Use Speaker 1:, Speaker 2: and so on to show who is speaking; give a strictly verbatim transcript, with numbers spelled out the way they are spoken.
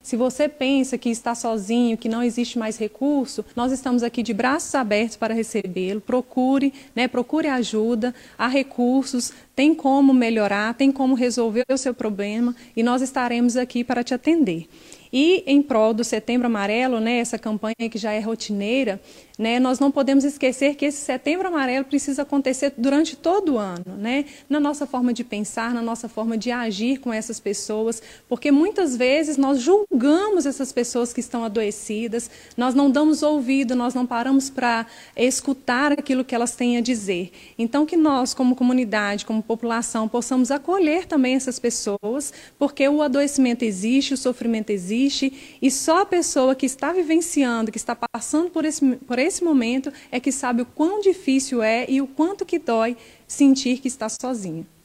Speaker 1: Se você pensa que está sozinho, que não existe mais recurso, nós estamos aqui de braços abertos para recebê-lo. Procure, né, procure ajuda, há recursos, tem como melhorar, tem como resolver o seu problema e nós estaremos aqui para te atender. E em prol do Setembro Amarelo, né, essa campanha que já é rotineira, né, nós não podemos esquecer que esse Setembro Amarelo precisa acontecer durante todo o ano, né, na nossa forma de pensar, na nossa forma de agir com essas pessoas, porque muitas vezes nós julgamos essas pessoas que estão adoecidas, nós não damos ouvido, nós não paramos para escutar aquilo que elas têm a dizer. Então, que nós, como comunidade, como população, possamos acolher também essas pessoas, porque o adoecimento existe, o sofrimento existe, e só a pessoa que está vivenciando, que está passando por esse, por esse momento, é que sabe o quão difícil é e o quanto que dói sentir que está sozinho.